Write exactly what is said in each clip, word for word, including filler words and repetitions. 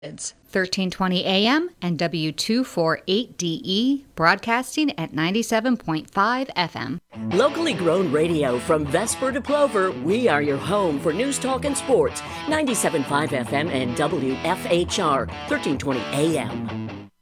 It's thirteen twenty A M and W two forty-eight D E, broadcasting at ninety-seven point five F M. Locally grown radio from Vesper to Plover, we are your home for news, talk, and sports. ninety-seven point five F M and W F H R, thirteen twenty A M.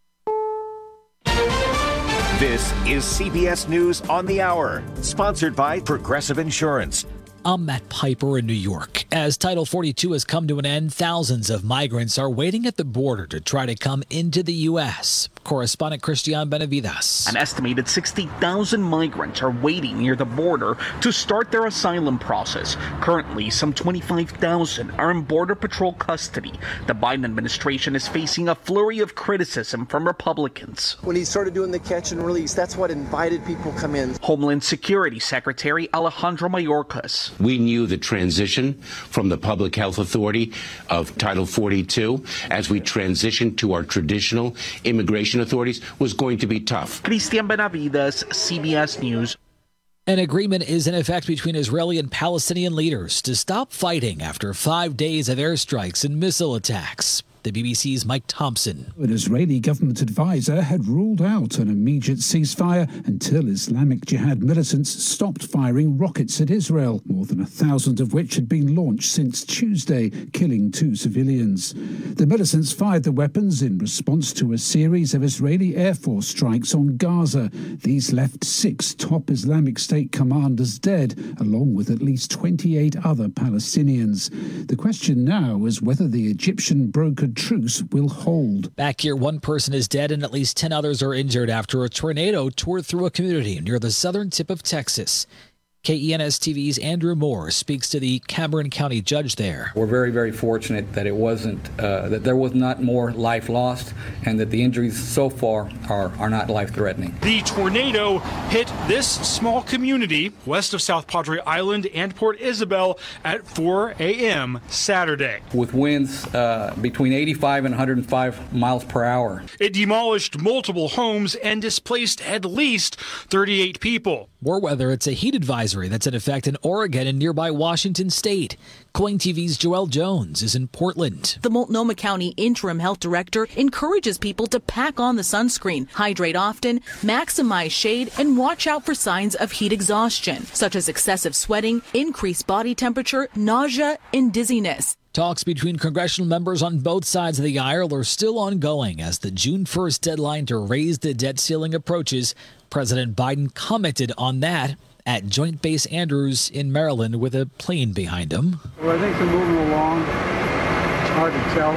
This is C B S News on the Hour, sponsored by Progressive Insurance. I'm Matt Piper in New York. As Title forty-two has come to an end, thousands of migrants are waiting at the border to try to come into the U S. Correspondent Christian Benavides. An estimated sixty thousand migrants are waiting near the border to start their asylum process. Currently, some twenty-five thousand are in Border Patrol custody. The Biden administration is facing a flurry of criticism from Republicans. When he started doing the catch and release, that's what invited people to come in. Homeland Security Secretary Alejandro Mayorkas. We knew the transition from the Public Health Authority of Title forty-two as we transitioned to our traditional immigration authorities was going to be tough. Christian Benavides, C B S News. An agreement is in effect between Israeli and Palestinian leaders to stop fighting after five days of airstrikes and missile attacks. The B B C's Mike Thompson. An Israeli government advisor had ruled out an immediate ceasefire until Islamic Jihad militants stopped firing rockets at Israel, more than a thousand of which had been launched since Tuesday, killing two civilians. The militants fired the weapons in response to a series of Israeli Air Force strikes on Gaza. These left six top Islamic State commanders dead, along with at least twenty-eight other Palestinians. The question now is whether the Egyptian brokered truce will hold. Back here, one person is dead and at least ten others are injured after a tornado tore through a community near the southern tip of Texas. K E N S T V's Andrew Moore speaks to the Cameron County judge there. We're very, very fortunate that it wasn't, uh, that there was not more life lost and that the injuries so far are, are not life-threatening. The tornado hit this small community west of South Padre Island and Port Isabel at four A M Saturday. With winds uh, between eighty-five and one hundred five miles per hour. It demolished multiple homes and displaced at least thirty-eight people. More weather, it's a heat advisory that's in effect in Oregon and nearby Washington State. KOIN T V's Joelle Jones is in Portland. The Multnomah County interim health director encourages people to pack on the sunscreen, hydrate often, maximize shade, and watch out for signs of heat exhaustion, such as excessive sweating, increased body temperature, nausea, and dizziness. Talks between congressional members on both sides of the aisle are still ongoing as the June first deadline to raise the debt ceiling approaches. President Biden commented on that at Joint Base Andrews in Maryland with a plane behind him. Well, I think they're moving along. It's hard to tell.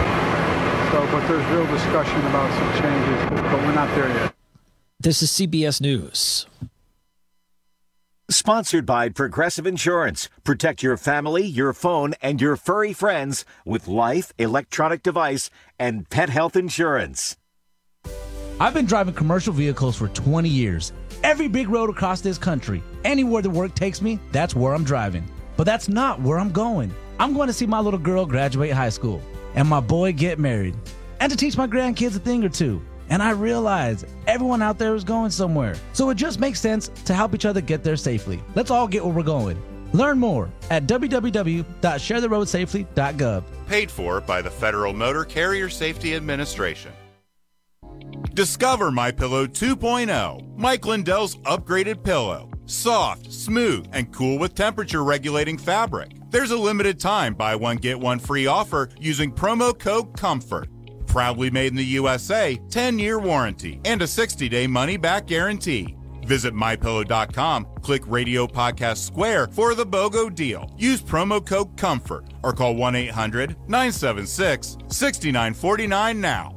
So, but there's real discussion about some changes, but we're not there yet. This is C B S News. Sponsored by Progressive Insurance. Protect your family, your phone, and your furry friends with life, electronic device, and pet health insurance. I've been driving commercial vehicles for twenty years. Every big road across this country, anywhere the work takes me, that's where I'm driving. But that's not where I'm going. I'm going to see my little girl graduate high school and my boy get married and to teach my grandkids a thing or two. And I realize everyone out there is going somewhere. So it just makes sense to help each other get there safely. Let's all get where we're going. Learn more at w w w dot share the road safely dot gov. Paid for by the Federal Motor Carrier Safety Administration. Discover MyPillow two point oh, Mike Lindell's upgraded pillow. Soft, smooth, and cool with temperature regulating fabric. There's a limited time buy one get one free offer using promo code COMFORT. Proudly made in the U S A, ten-year warranty, and a sixty-day money-back guarantee. Visit my pillow dot com, click Radio Podcast Square for the BOGO deal. Use promo code COMFORT or call one eight hundred nine seven six six nine four nine now.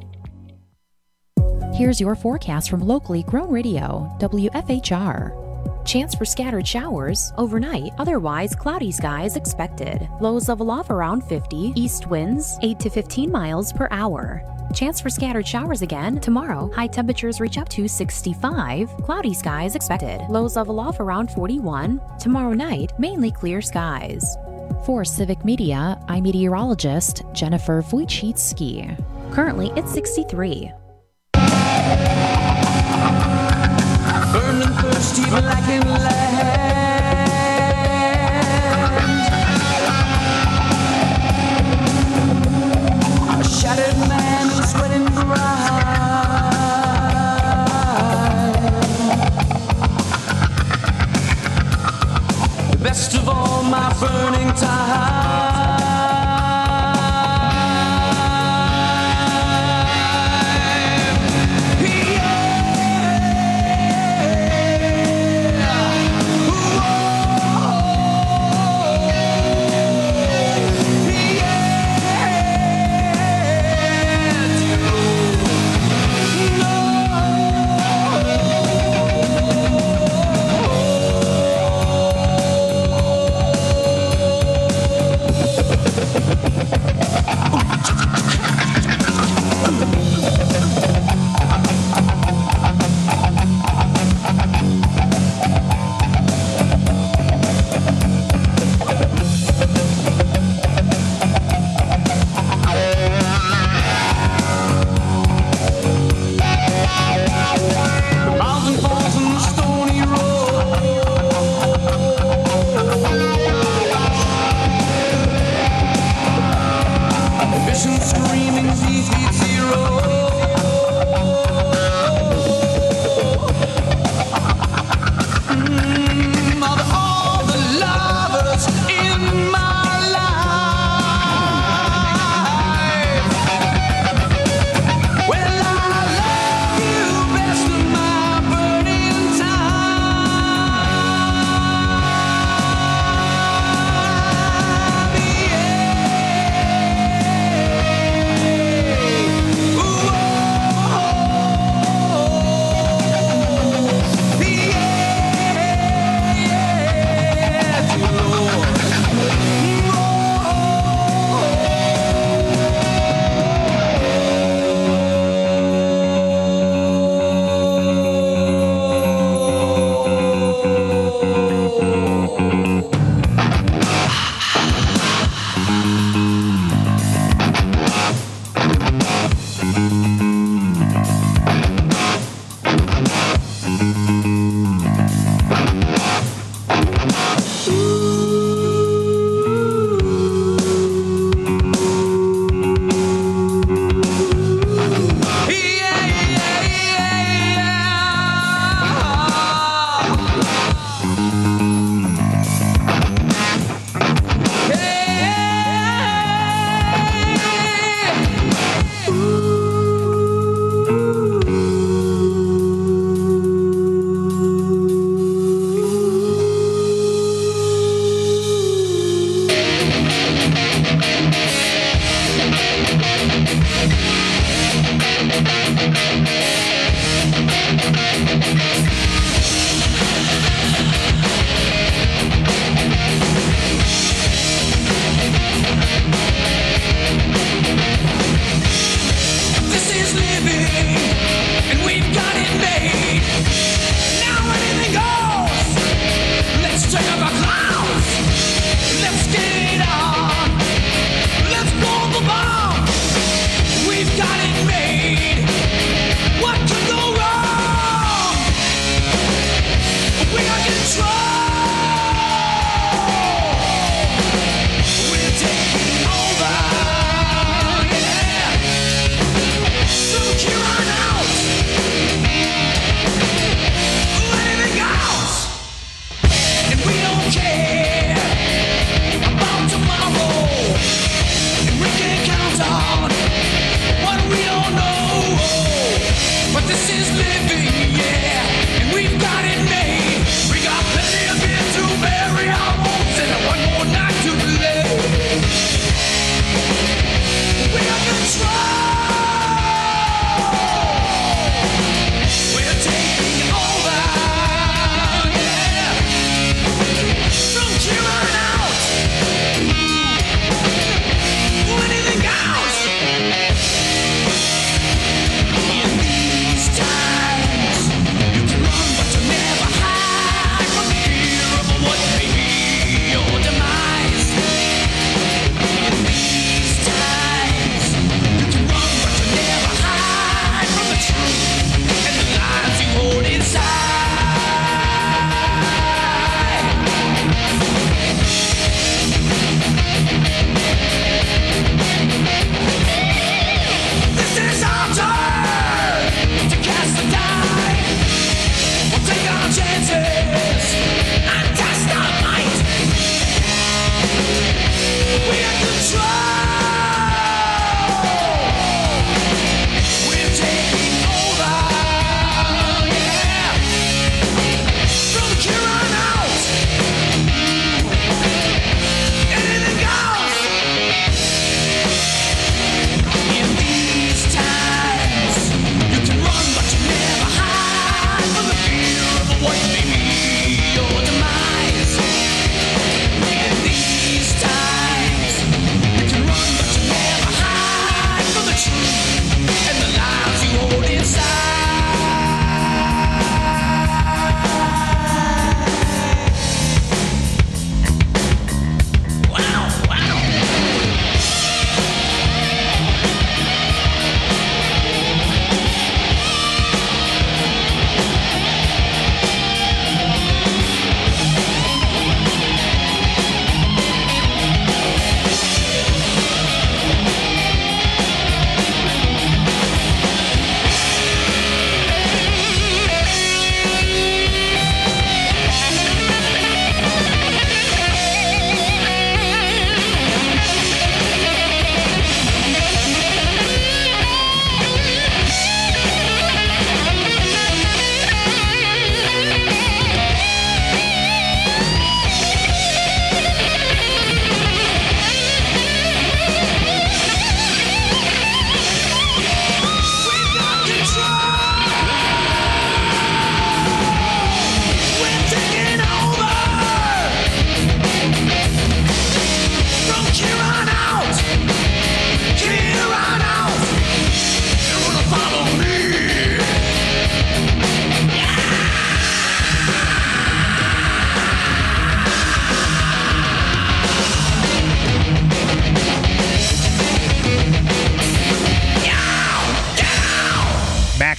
Here's your forecast from locally grown radio, W F H R. Chance for scattered showers overnight, otherwise cloudy skies expected. Lows level off around fifty, east winds eight to fifteen miles per hour. Chance for scattered showers again tomorrow. High temperatures reach up to sixty-five, cloudy skies expected. Lows level off around forty-one. Tomorrow night, mainly clear skies. For Civic Media, I'm meteorologist Jennifer Wojcicki. Currently, it's sixty-three. Burning thirsty blackened land, a shattered screaming defeat zero. Mm, of all the lovers in my life, well, I love you best of my burning time.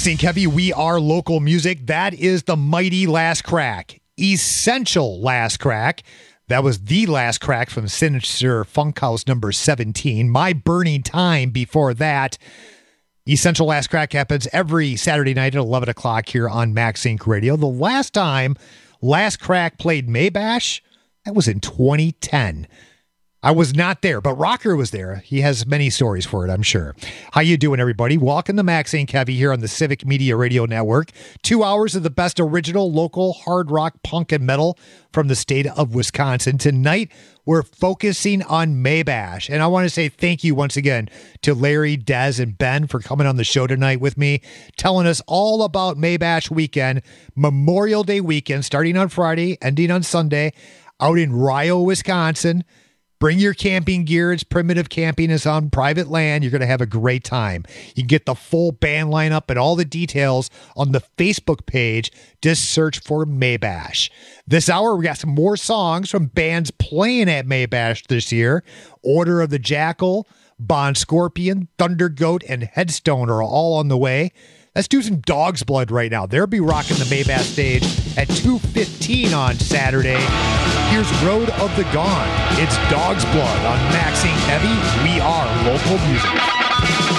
Maxine Kevy, we are local music. That is the mighty Last Crack. Essential Last Crack. That was the Last Crack from Sinister Funkhouse number seventeen. My Burning Time before that. Essential Last Crack happens every Saturday night at eleven o'clock here on Max Inc Radio. The last time Last Crack played Maybash, that was in twenty ten. I was not there, but Rocker was there. He has many stories for it, I'm sure. How you doing, everybody? Welcome to Max Saint Kevy here on the Civic Media Radio Network. Two hours of the best original local hard rock, punk, and metal from the state of Wisconsin. Tonight, we're focusing on Maybash. And I want to say thank you once again to Larry, Dez, and Ben for coming on the show tonight with me, telling us all about Maybash weekend, Memorial Day weekend, starting on Friday, ending on Sunday, out in Rio, Wisconsin. Bring your camping gear. It's primitive camping. It's on private land. You're going to have a great time. You can get the full band lineup and all the details on the Facebook page. Just search for Maybash. This hour, we got some more songs from bands playing at Maybash this year. Order of the Jackal, Bond Scorpion, Thunder Goat, and Headstone are all on the way. Let's do some Dog's Blood right now. They'll be rocking the Maybash stage at two fifteen on Saturday. Here's Road of the Gone. It's Dog's Blood on Max Inc Heavy. We are local music.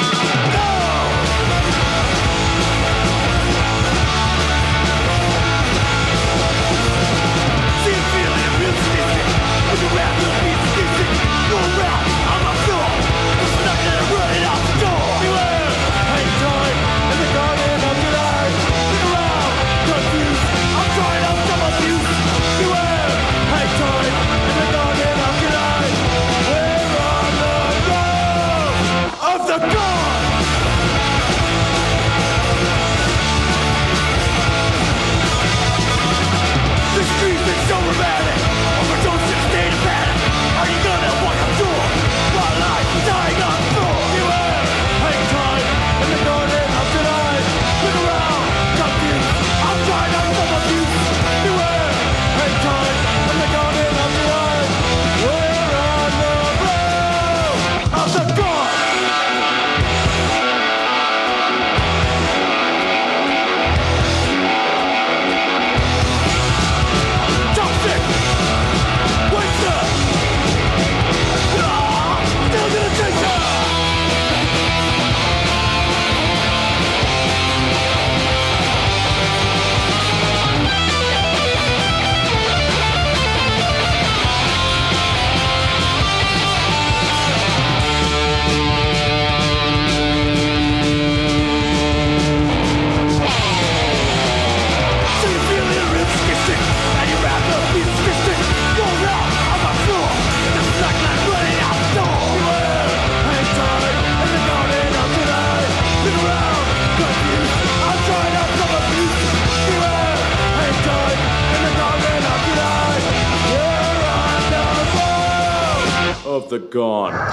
Of the Gone.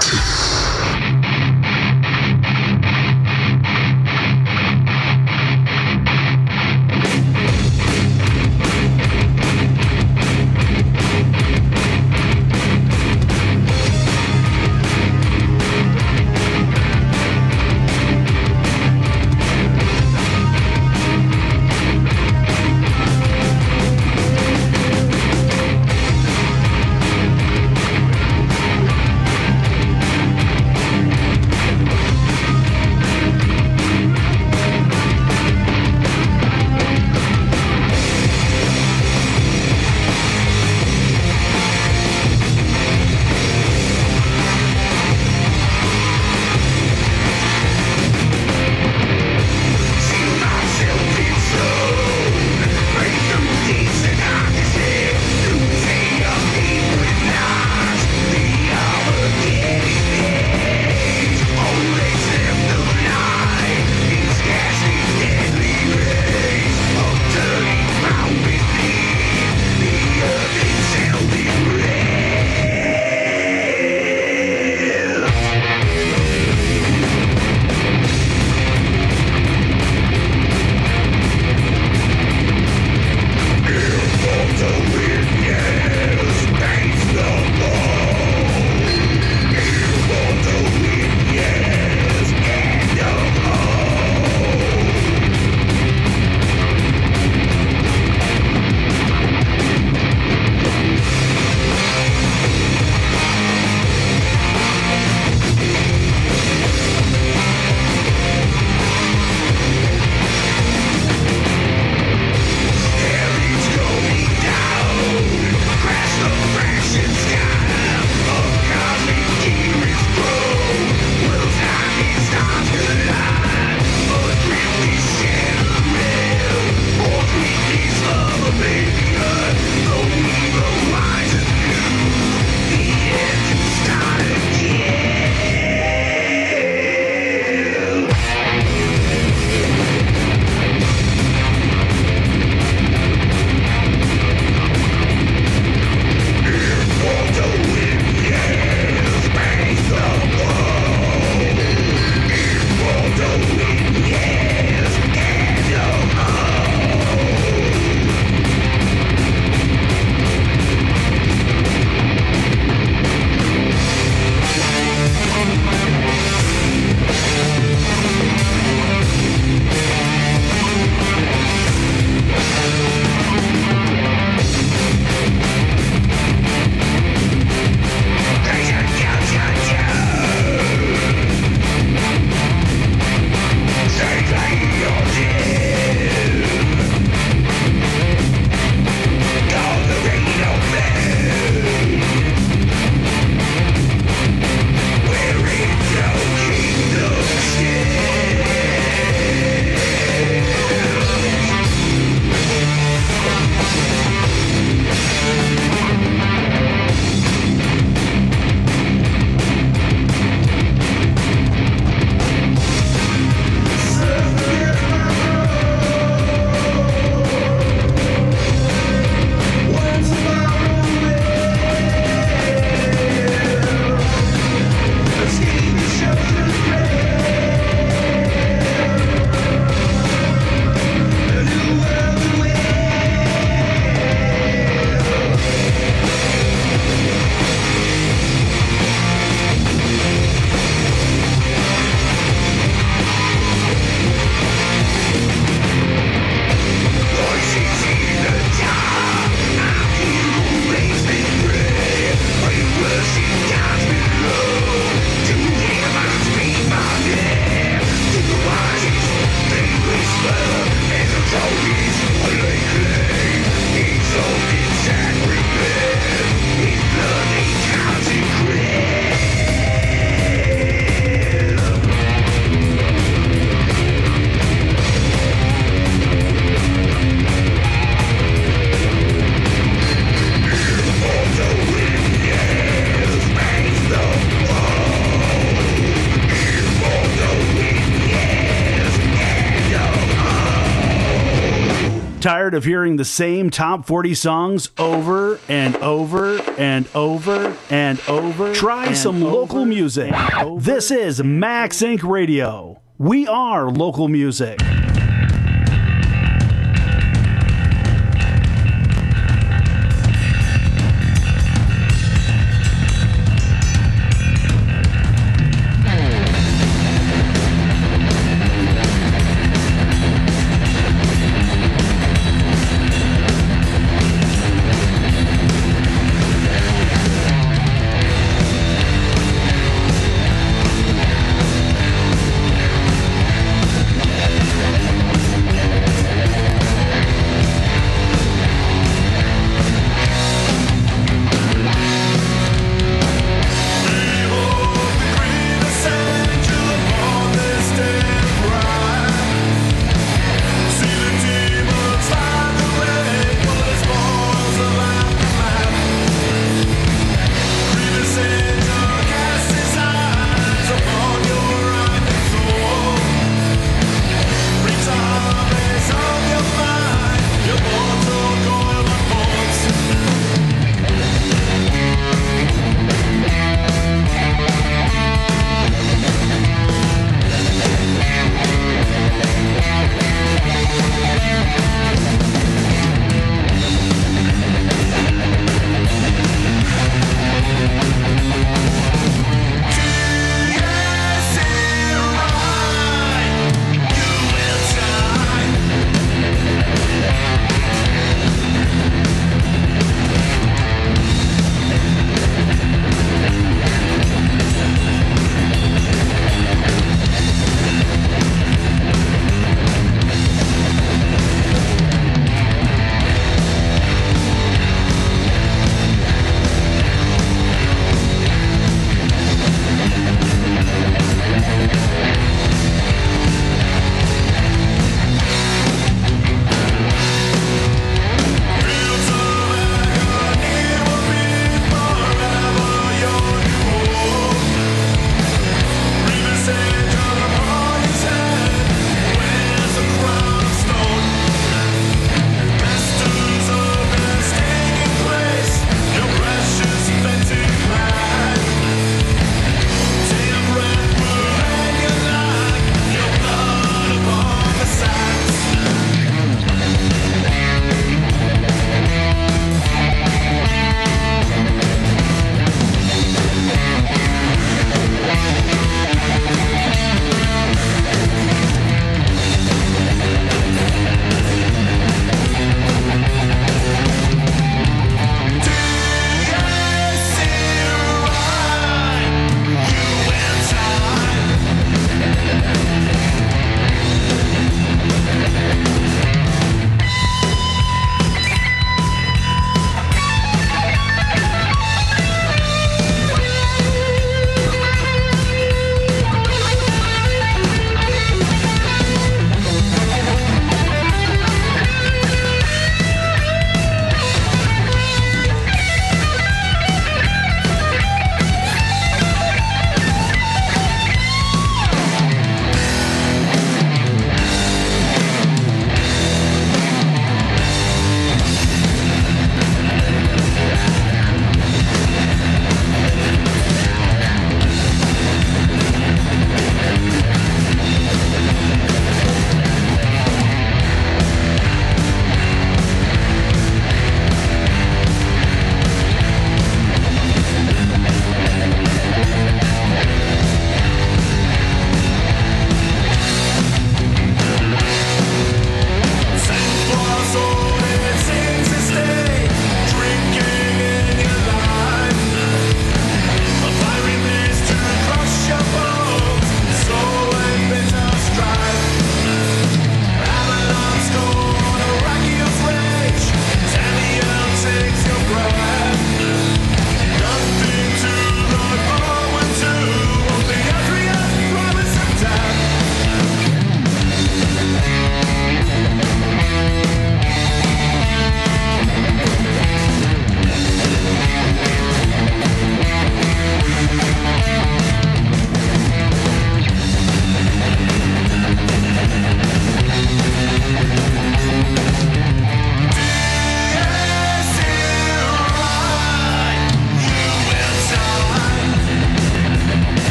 Tired of hearing the same top forty songs over and over and over and over? Try and some over local music. This is Max Incorporated. Radio. We are local music.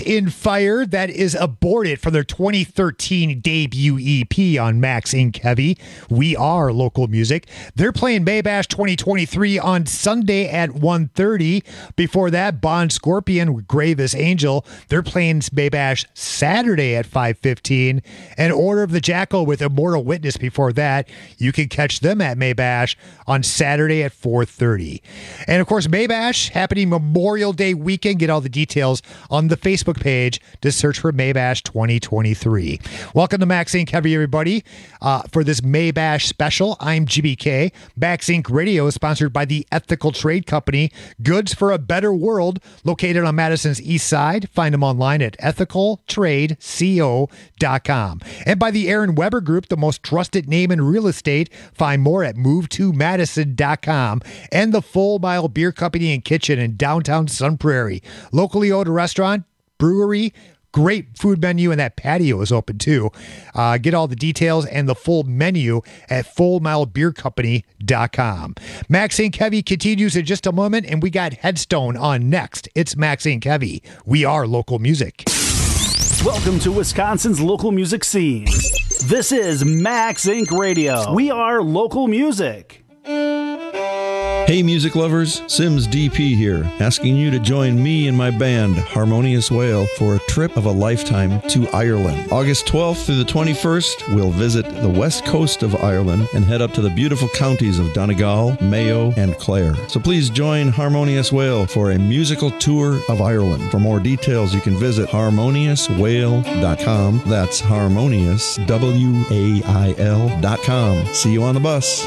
Lost in Fire, that is aborted from their twenty thirteen debut E P on Max Incorporated. Heavy. We Are Local Music. They're playing Maybash twenty twenty-three on Sunday at one thirty. Before that, Bond Scorpion with Gravest Angel. They're playing Maybash Saturday at five fifteen. And Order of the Jackal with Immortal Witness before that. You can catch them at Maybash on Saturday at four thirty. And of course, Maybash happening Memorial Day weekend. Get all the details on the Facebook page. Just search for Maybash twenty twenty-three. Welcome to Max Incorporated. Heavy, everybody. Uh, for this Maybash special, I'm G B K. Max Incorporated Radio is sponsored by the Ethical Trade Company, Goods for a Better World, located on Madison's East Side. Find them online at ethical trade co dot com. And by the Aaron Weber Group, the most trusted name in real estate. Find more at move to madison dot com. And the Full Mile Beer Company and Kitchen in downtown Sun Prairie. Locally owned restaurant, brewery, great food menu, and that patio is open too. Uh, get all the details and the full menu at full mile beer company dot com. Max Incorporated. Heavy continues in just a moment, and we got Headstone on next. It's Max Incorporated. Heavy. We are local music. Welcome to Wisconsin's local music scene. This is Max Incorporated. Radio. We are local music. Hey music lovers, Sims D P here, asking you to join me and my band, Harmonious Whale, for a trip of a lifetime to Ireland. August twelfth through the twenty-first, we'll visit the west coast of Ireland and head up to the beautiful counties of Donegal, Mayo, and Clare. So please join Harmonious Whale for a musical tour of Ireland. For more details, you can visit harmonious whale dot com. That's harmonious, W A I L dot com. See you on the bus.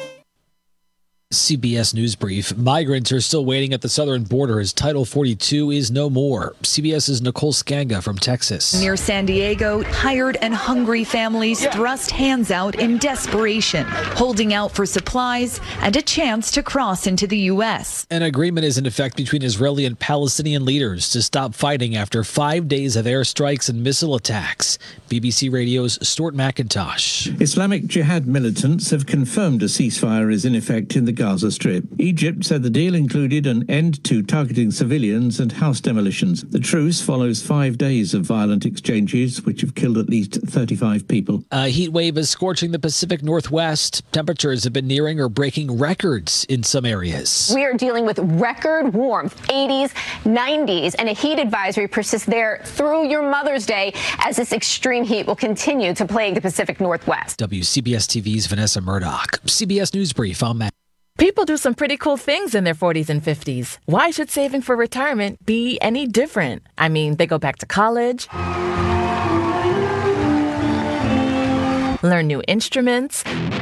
C B S News Brief. Migrants are still waiting at the southern border as Title forty-two is no more. CBS's Nicole Skanga from Texas. Near San Diego, tired and hungry families yeah. thrust hands out in desperation, holding out for supplies and a chance to cross into the U S. An agreement is in effect between Israeli and Palestinian leaders to stop fighting after five days of airstrikes and missile attacks. B B C Radio's Stuart McIntosh. Islamic Jihad militants have confirmed a ceasefire is in effect in the Gaza Strip. Egypt said the deal included an end to targeting civilians and house demolitions. The truce follows five days of violent exchanges, which have killed at least thirty-five people. A heat wave is scorching the Pacific Northwest. Temperatures have been nearing or breaking records in some areas. We are dealing with record warmth, eighties, nineties, and a heat advisory persists there through your Mother's Day as this extreme heat will continue to plague the Pacific Northwest. W C B S T V's Vanessa Murdoch. C B S News Brief. I'm Matt. People do some pretty cool things in their forties and fifties. Why should saving for retirement be any different? I mean, they go back to college, learn new instruments,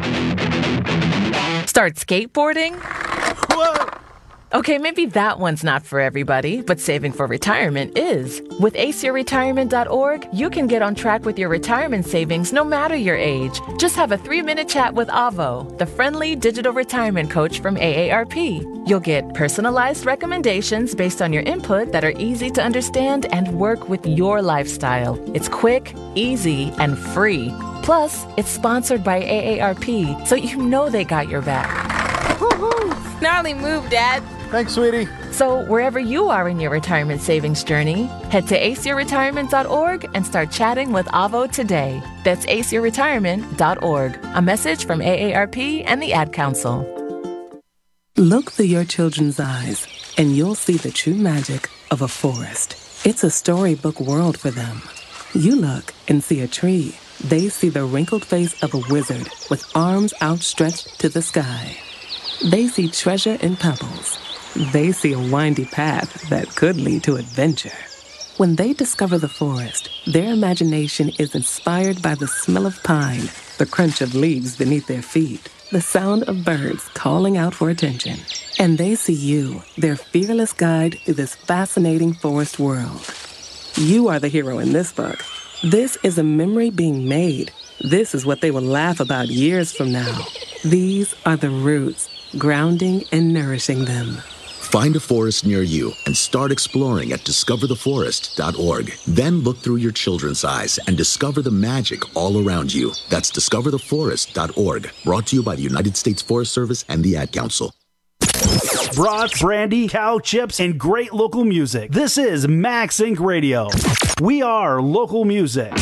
start skateboarding. Whoa! Okay, maybe that one's not for everybody, but saving for retirement is. With ace your retirement dot org, you can get on track with your retirement savings no matter your age. Just have a three-minute chat with Avo, the friendly digital retirement coach from A A R P. You'll get personalized recommendations based on your input that are easy to understand and work with your lifestyle. It's quick, easy, and free. Plus, it's sponsored by A A R P, so you know they got your back. Woo-hoo. Gnarly move, Dad. Thanks, sweetie. So wherever you are in your retirement savings journey, head to ace your retirement dot org and start chatting with Avo today. That's ace your retirement dot org. A message from A A R P and the Ad Council. Look through your children's eyes, and you'll see the true magic of a forest. It's a storybook world for them. You look and see a tree. They see the wrinkled face of a wizard with arms outstretched to the sky. They see treasure in pebbles. They see a windy path that could lead to adventure. When they discover the forest, their imagination is inspired by the smell of pine, the crunch of leaves beneath their feet, the sound of birds calling out for attention. And they see you, their fearless guide through this fascinating forest world. You are the hero in this book. This is a memory being made. This is what they will laugh about years from now. These are the roots, grounding and nourishing them. Find a forest near you and start exploring at discover the forest dot org. Then look through your children's eyes and discover the magic all around you. That's discover the forest dot org. Brought to you by the United States Forest Service and the Ad Council. brats, brandy, cow chips, and great local music. This is Max Inc Radio. We are local music.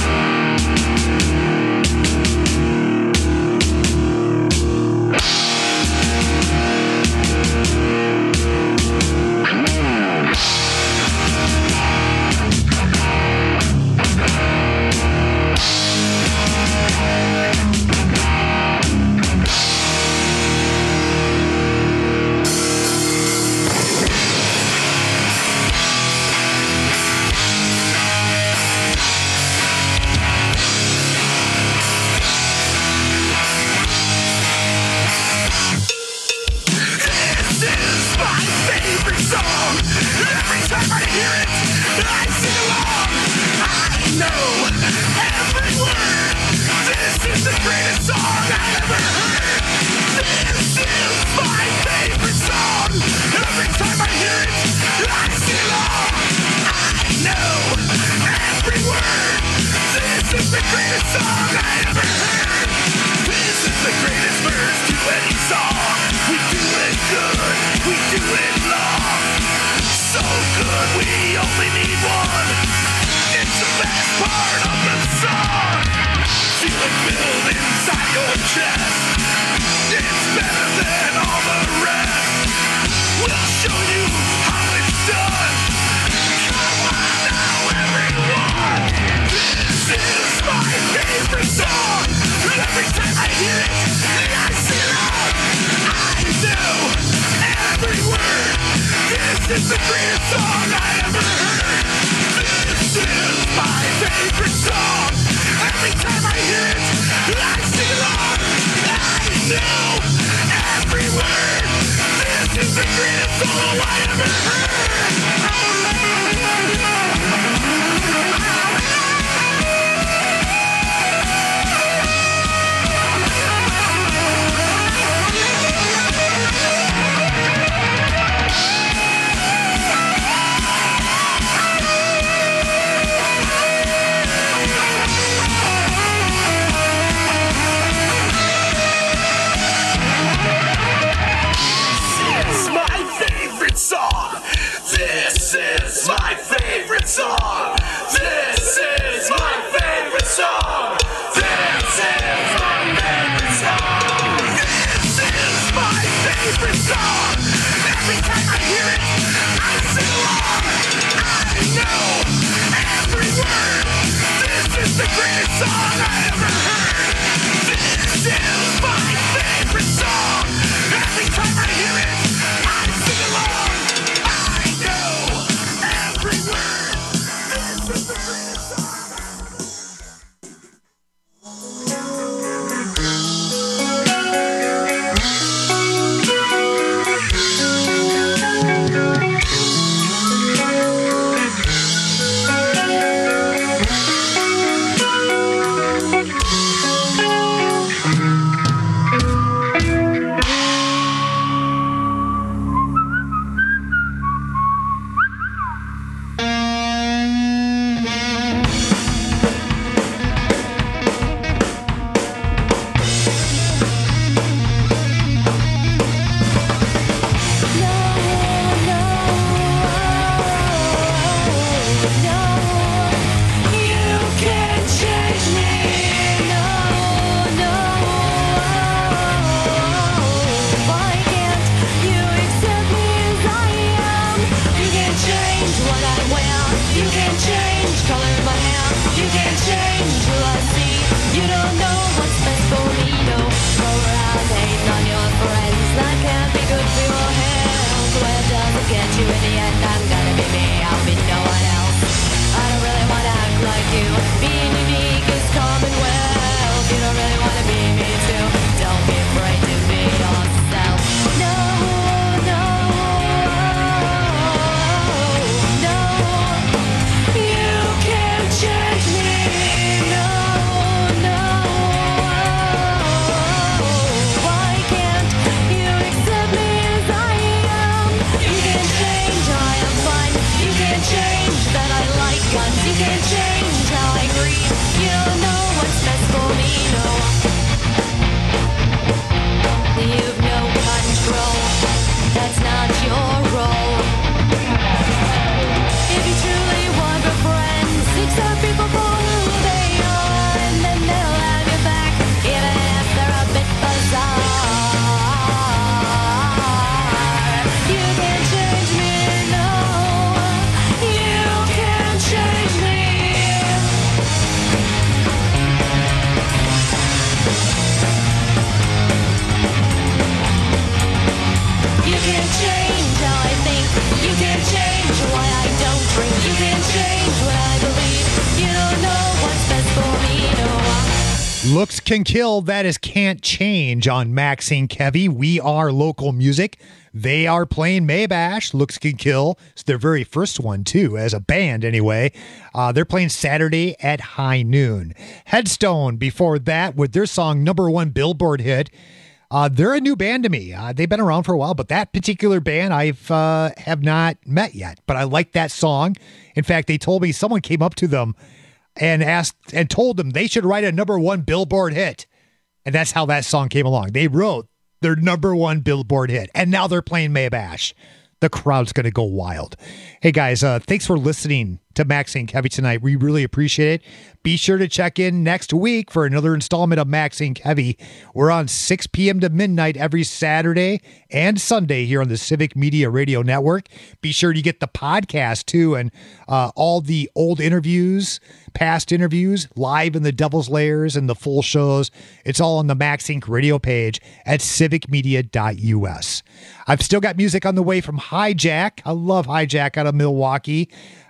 Looks Can Kill, that is Can't Change on Maxine Kevy. We are local music. They are playing Maybash. Looks Can Kill. It's their very first one, too, as a band, anyway. Uh, they're playing Saturday at high noon. Headstone, before that, with their song number one Billboard hit. Uh, they're a new band to me. Uh, they've been around for a while, but that particular band I've uh, have not met yet. But I like that song. In fact, they told me someone came up to them and asked and told them they should write a number one Billboard hit. And that's how that song came along. They wrote their number one Billboard hit, and now they're playing Maybash. The crowd's going to go wild. Hey, guys, uh, thanks for listening to Maxine Kevy tonight. We really appreciate it. Be sure to check in next week for another installment of Maxine Kevy. We're on six p.m. to midnight every Saturday and Sunday here on the Civic Media Radio Network. Be sure to get the podcast, too, and uh, all the old interviews, past interviews, live in the Devil's Layers and the full shows. It's all on the Max Incorporated radio page at civic media dot u s. I've still got music on the way from Hijack. I love Hijack out of Milwaukee.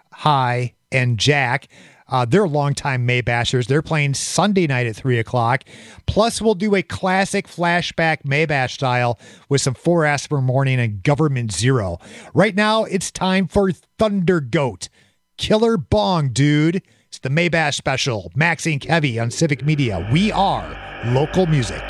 Hi and Jack. Uh, they're longtime Maybashers. They're playing Sunday night at three o'clock. Plus, we'll do a classic flashback Maybash style with some four Asper Morning and Government Zero. Right now, it's time for Thunder Goat. Killer Bong, dude. It's the Maybash special. Maxine Kevy on Civic Media. We are local music.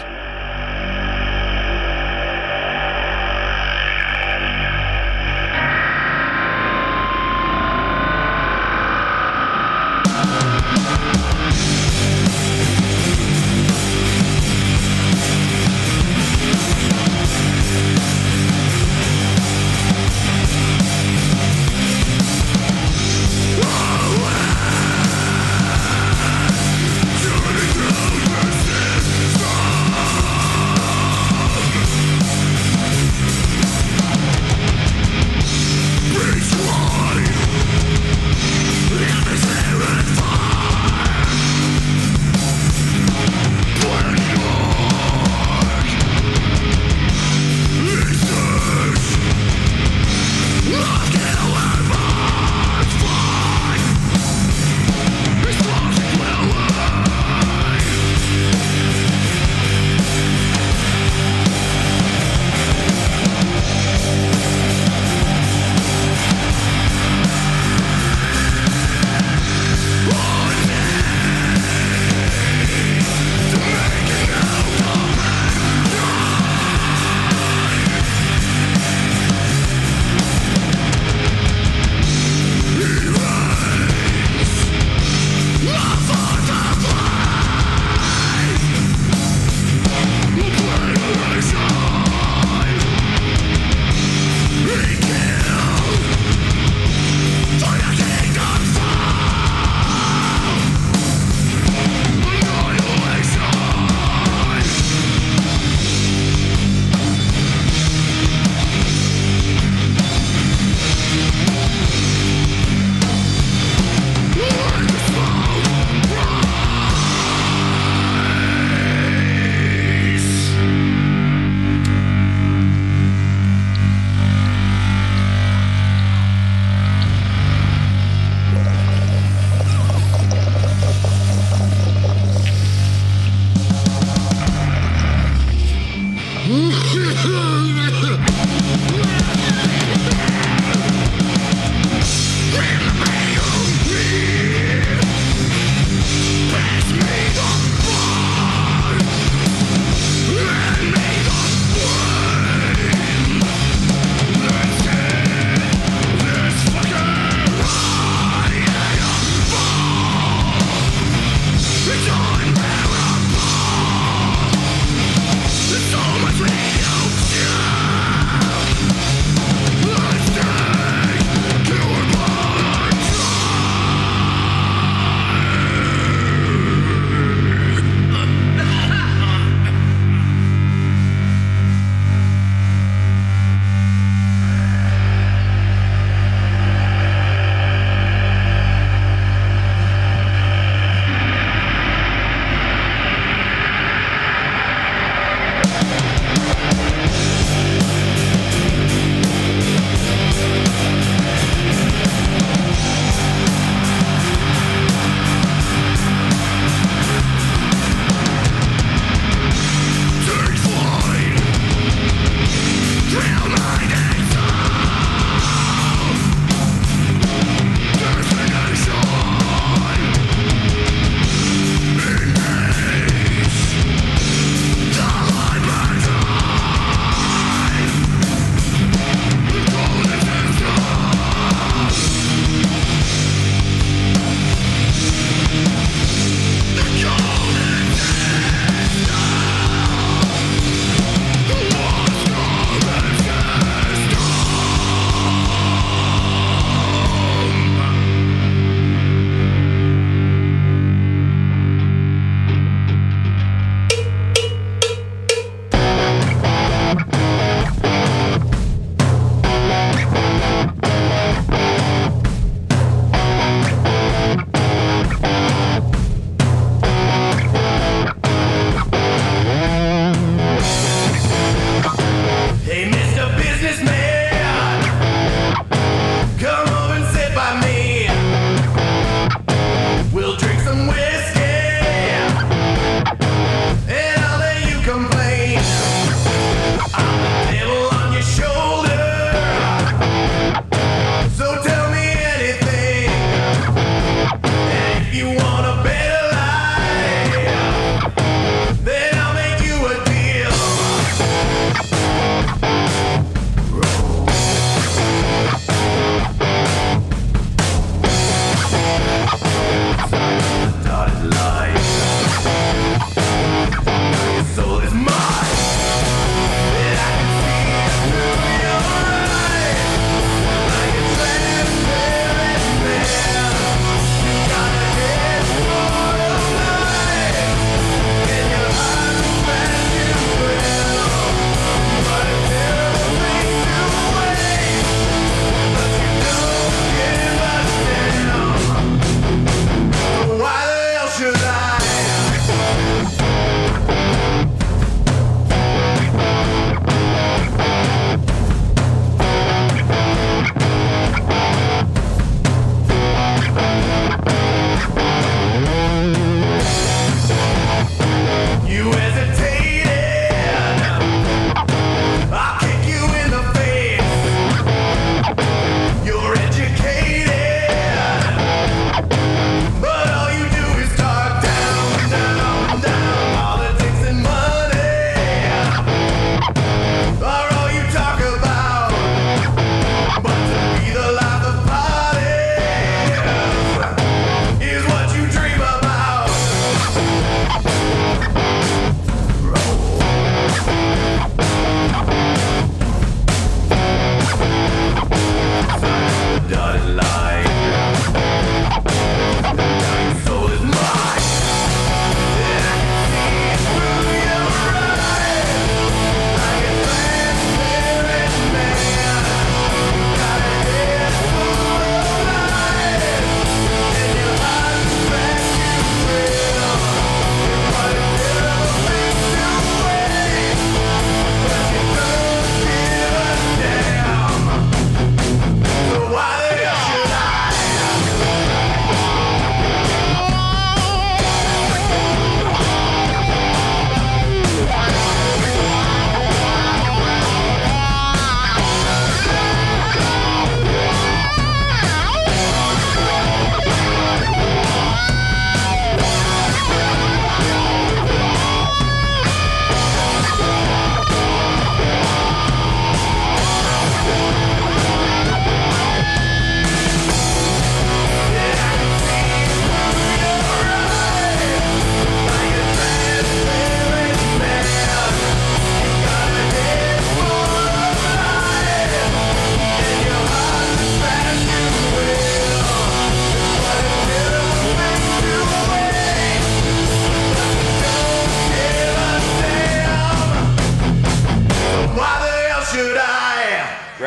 Turning down the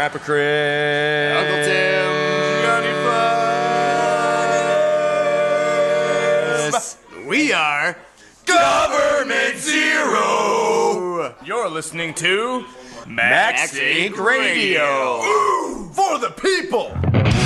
Trapper Chris, Uncle Tim, Johnny Fuss. We are Government Zero. You're listening to Max, Max Inc Radio. Ooh, for the people.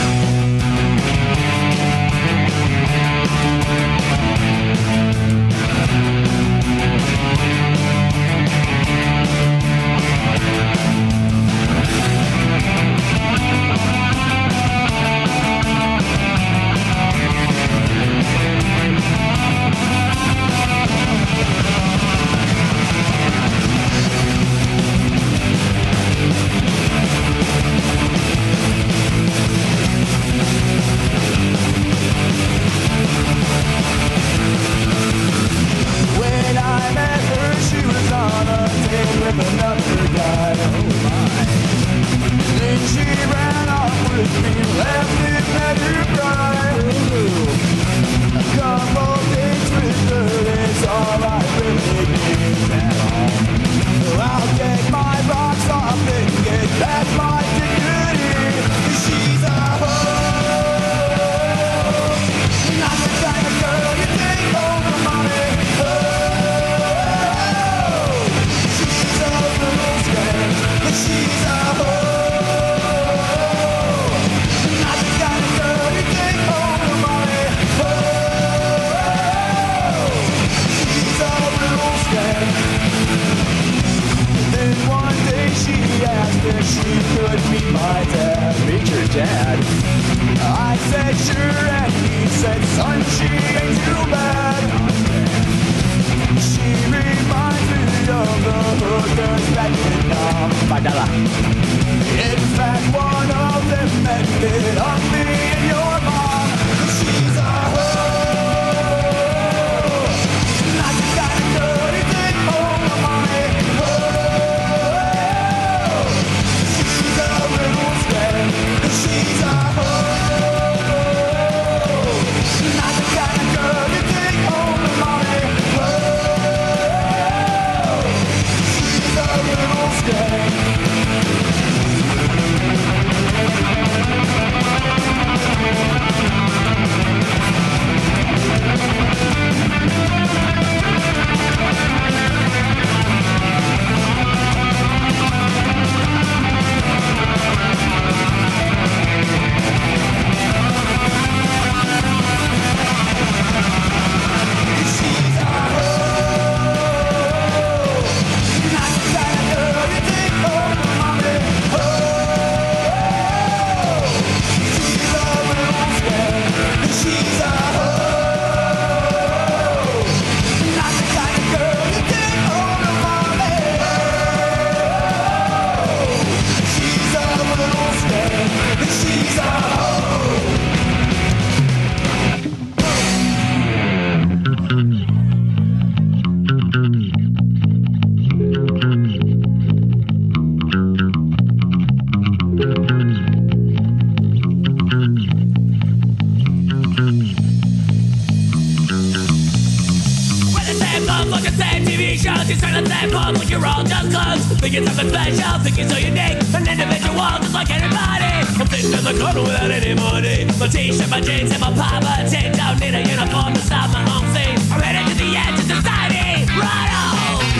Thinking something special, thinking so unique, an individual just like anybody. I'm sitting in the corner without any money. My t-shirt, my jeans, and my poverty. Don't need a uniform to stop my home scene. I'm headed to the edge of society. Right on.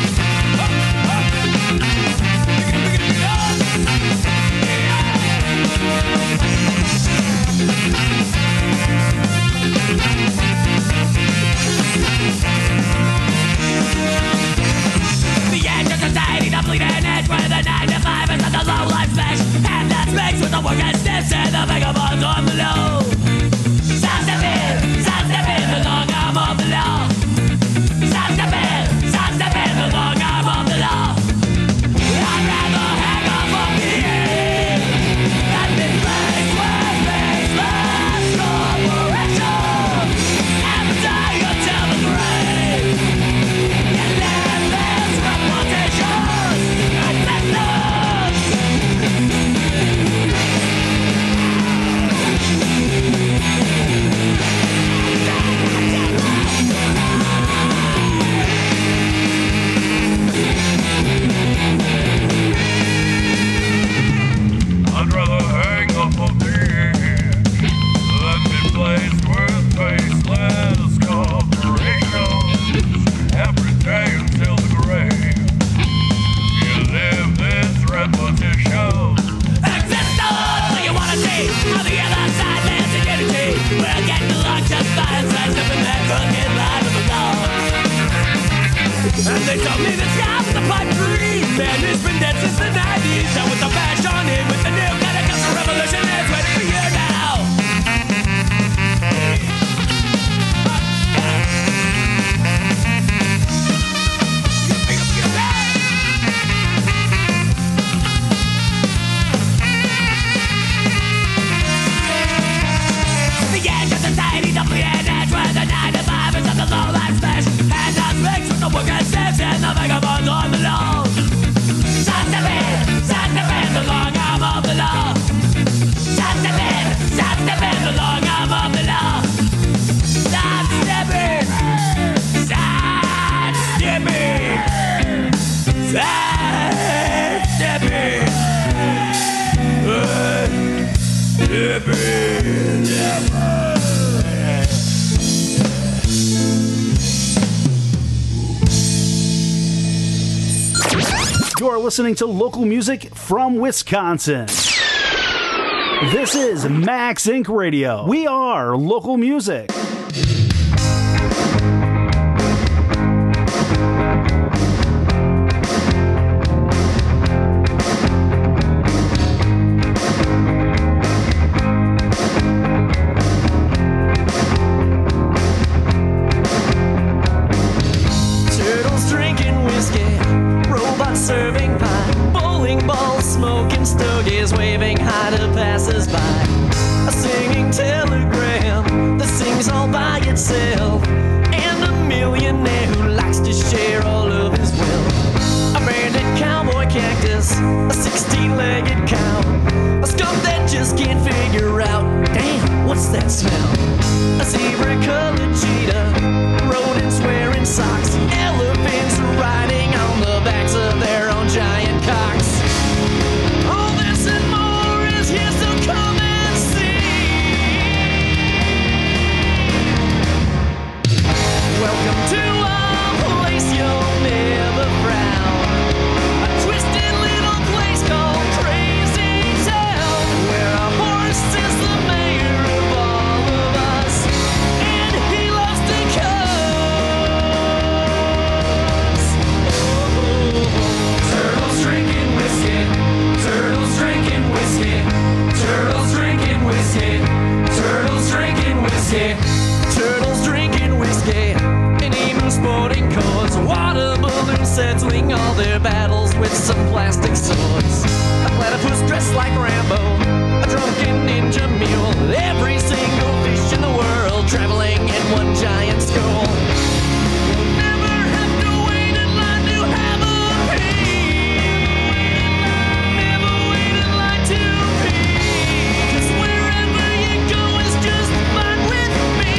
Where the nine to five is not the low life smash, and that makes with the work and steps and the vagabonds on the low. Sound step in, sound step in, the long arm of the law. And they told me the sky was a pipe dream. Man, it's been dead since the nineties. Now with the bash on it, with the new kind of custom revolution, it's ready for you now. The end of society, the edge where the nine to five is of the low life smash. And the mix with the workers' steps and the vagabonds on the law. Stop the band, stop the band, the long arm of the law. Stop the band, stop the band, the long arm of the law. Stop stepping, stop stepping, stop stepping, stepping, stepping. You're listening to local music from Wisconsin. This is Max Inc Radio. We are local music. Turtles drinking whiskey, robots serving pie, bowling balls smoking stogies, waving hi to passers-by. A singing telegram that sings all by itself, and a millionaire who likes to share all of his wealth. A bandit cowboy cactus, a sixteen-legged cow, a skunk that just can't figure out, damn, what's that smell? A zebra-colored cheetah, rodents wearing socks, elephants riding on the backs of their own giant cocks. All this and more is here, so come and see. Welcome to a place you'll never frown. A twisted little place called Crazy Town, where a horse is the mayor of all of us, and he loves to cuss. Turtles drinking whiskey, turtles drinking whiskey, turtles drinking whiskey, turtles drinking whiskey, turtles drinking whiskey, and even sporting cars, water balloons settling all their battles with some plastic swords. A platypus dressed like Rambo, a drunken ninja mule, every single fish in the world traveling in one giant skull. Never have to wait in line to have a pee. Never wait in line to pee. 'Cause wherever you go is just fine with me.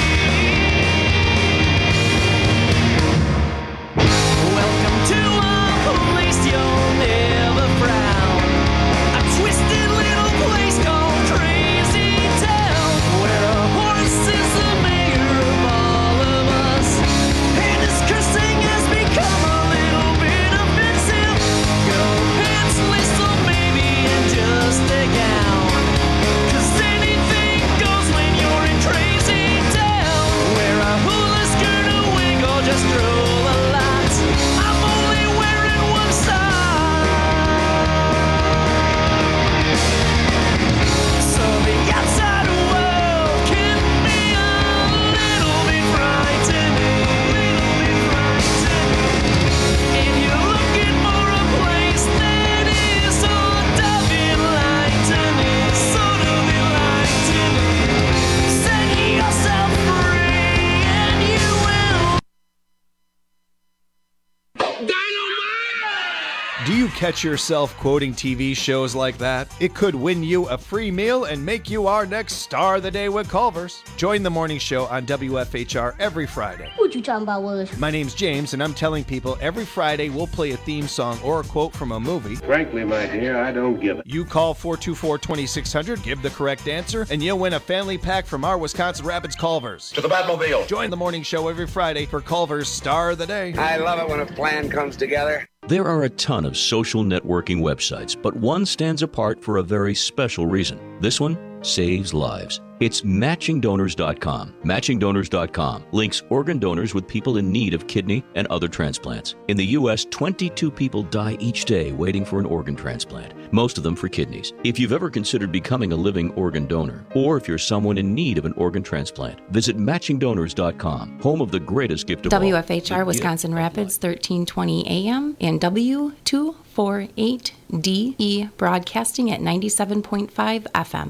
Welcome to a place you'll never frown. A twisted little place called Crazy Town, where a horse is the mayor of all of us, and his cursing has become a little bit offensive. Go pantsless or maybe in just a gown, 'cause anything goes when you're in Crazy Town. Wear a hula skirt, a wig, or just roll a lot. I'm only wearing one side, so the outside world can be a little bit frightening, little bit frightening. If you're looking for a place that is sort of enlightening, sort of enlightening, set yourself free and you will. Do you catch yourself quoting T V shows like that? It could win you a free meal and make you our next star of the day with Culver's. Join the morning show on W F H R every Friday. What you talking about, Willis? My name's James, and I'm telling people every Friday we'll play a theme song or a quote from a movie. Frankly, my dear, I don't give it. You call four two four, two six zero zero, give the correct answer, and you'll win a family pack from our Wisconsin Rapids Culver's. To the Batmobile. Join the morning show every Friday for Culver's Star of the Day. I love it when a plan comes together. There are a ton of social networking websites, but one stands apart for a very special reason. This one saves lives. It's matching donors dot com. matching donors dot com links organ donors with people in need of kidney and other transplants. In the U S, twenty-two people die each day waiting for an organ transplant, most of them for kidneys. If you've ever considered becoming a living organ donor, or if you're someone in need of an organ transplant, visit matching donors dot com, home of the greatest gift of all. W F H R Wisconsin Rapids, thirteen twenty A M, and W two forty-eight D E broadcasting at ninety-seven point five F M.